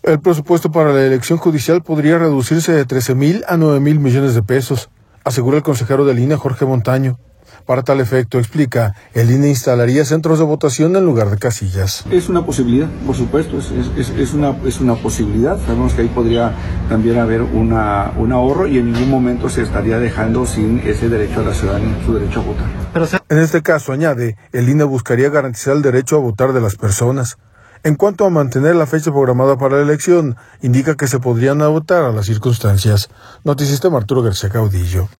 El presupuesto para la elección judicial podría reducirse de 13,000 a 9,000 millones de pesos, asegura el consejero del INE, Jorge Montaño. Para tal efecto, explica, el INE instalaría centros de votación en lugar de casillas. Es una posibilidad, por supuesto, es una posibilidad. Sabemos que ahí podría también haber un ahorro y en ningún momento se estaría dejando sin ese derecho a la ciudadanía, su derecho a votar. En este caso, añade, el INE buscaría garantizar el derecho a votar de las personas. En cuanto a mantener la fecha programada para la elección, indica que se podrían adaptar a las circunstancias. Notisistema, Arturo García Caudillo.